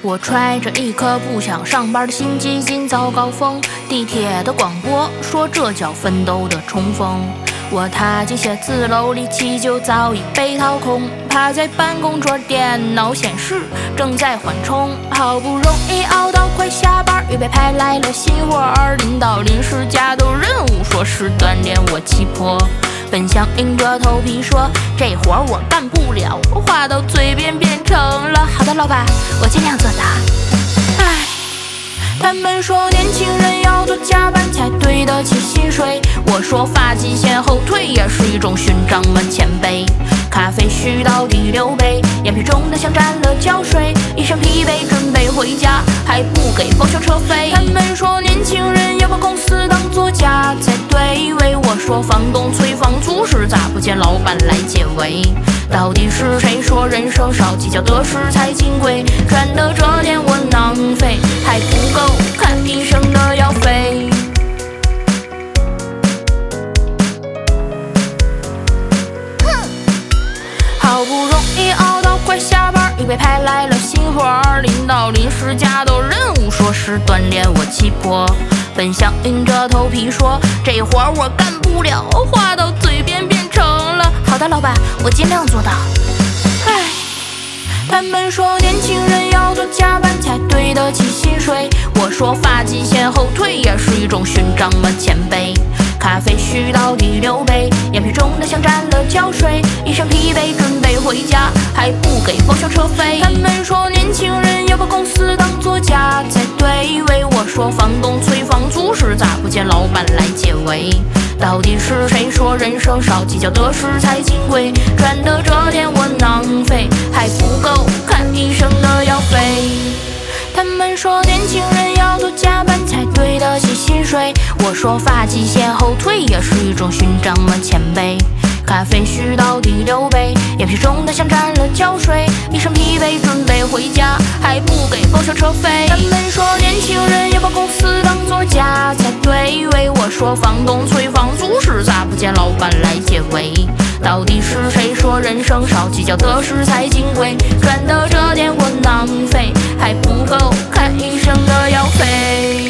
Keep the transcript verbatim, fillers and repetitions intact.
我揣着一颗不想上班的心，几近早高峰。地铁的广播说这叫奋斗的冲锋。我踏进写字楼里，气就早已被掏空。趴在办公桌，电脑显示正在缓冲。好不容易熬到快下班，预备派来了新活儿。领导临时加斗任务，说是锻炼我气魄。本想硬着头皮说这活儿我干不了，话到嘴边变成了好的老板，我尽量做到。唉，他们说年轻人要多加班才对得起薪水，我说发际线后退也是一种勋章嘛前辈。咖啡续到第六杯，眼皮肿得像沾了胶水，一身疲惫准备回家，还不给报销车费。他们说年轻人要把公司当作家才对，为我说房东催房租时咋不见老板来解围？到底是谁说人生少计较得失才金贵？赚的这点我囊费还不够看医生的药费。好不容易熬到快下班，预备派来了新活儿。领导临时加斗任务，说是锻炼我气魄。本想硬着头皮说这活儿我干不了，话到嘴边变成了好的老板，我尽量做到。唉，他们说年轻人要多加班才对得起薪水，我说发际线后退也是一种勋章嘛前辈。咖啡续到第六杯，眼皮肿得像沾了胶水，一身疲惫准备回家，还不给报销车费。他们说年轻人要把公司当作家才对，为我说房东催房租时咋不见老板来解围？到底是谁说人生少计较得失才金贵？赚的这点我囊费还不够看医生的药费。他们说年轻人要多加班才对得起薪水，我说发际线后退也是一种勋章嘛前辈。咖啡续到第六杯，眼皮肿得像沾了胶水，一身疲惫准备回家，还不给报销车费。他们说年轻人要把公司当作家才对，为我说房东催房租时咋不见老板来解围？到底是谁说人生少计较得失才金贵？赚的这点我囊费还不够看医生的药费。